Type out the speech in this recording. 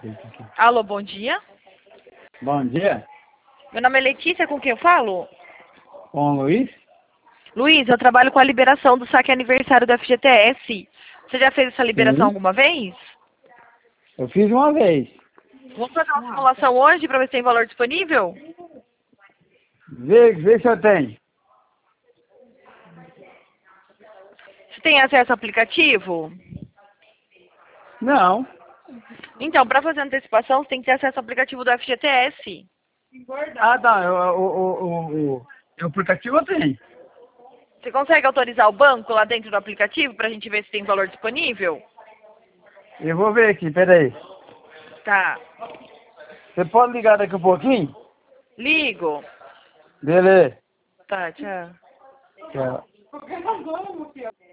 Alô, bom dia. Bom dia, Meu nome é Letícia, com quem eu falo? com o Luiz. Luiz, eu trabalho com a liberação do saque aniversário do FGTS. Você já fez essa liberação Sim, alguma vez? eu fiz uma vez. Vamos fazer uma simulação hoje para ver se tem valor disponível? Vê se eu tenho. Você tem acesso ao aplicativo? Não. Então, para fazer antecipação, você tem que ter acesso ao aplicativo do FGTS. Ah, tá. O aplicativo eu tenho. Você consegue autorizar o banco lá dentro do aplicativo para a gente ver se tem valor disponível? Eu vou ver aqui, peraí. Tá. Você pode ligar daqui a pouquinho? Ligo. Beleza. Tá, tchau. Tchau.